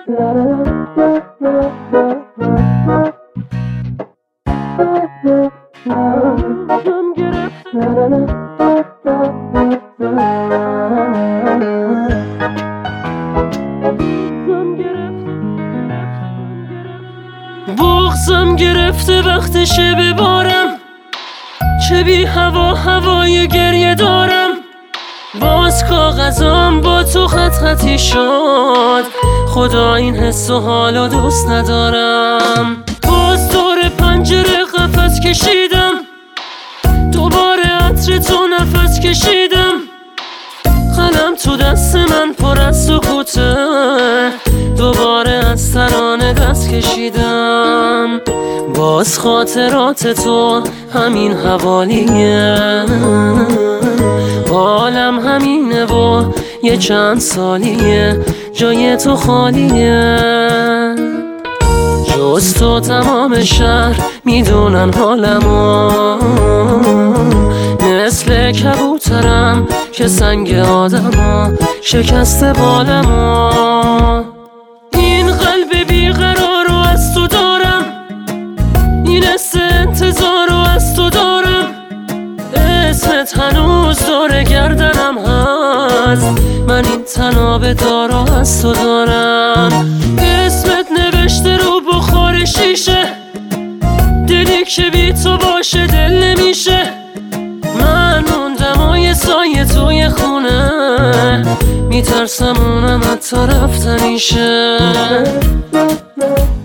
بغضم گرفته وقتشه ببارم، چه بی هوا هوای گریه دارم. باز کاغذم با تو خط خطی شد، خدا این حس و حالو دوست ندارم. باز دور پنجره قفس کشیدم، دوباره عطر تو نفس کشیدم. قلم تو دست من پر از سکوته، دوباره از ترانه دست کشیدم. باز خاطرات تو همین حوالیه، حالم همینه و یه چند سالیه جای تو خالیه. جز تو تمام شهر میدونن حالمو، مثل کبوترم که سنگ آدمو شکسته بالمو. این قلب بیقرارو از تو دارم، این حس انتظارو از تو دارم. اسمت هنوز دور گردنم هست، من این تناب دارو از تو دارم. اسمت نوشته رو بخار شیشه، دلی که بی تو باشه دل نمیشه. من موندم و یه سایه توی خونه، میترسم اونم حتی رفتنیشه.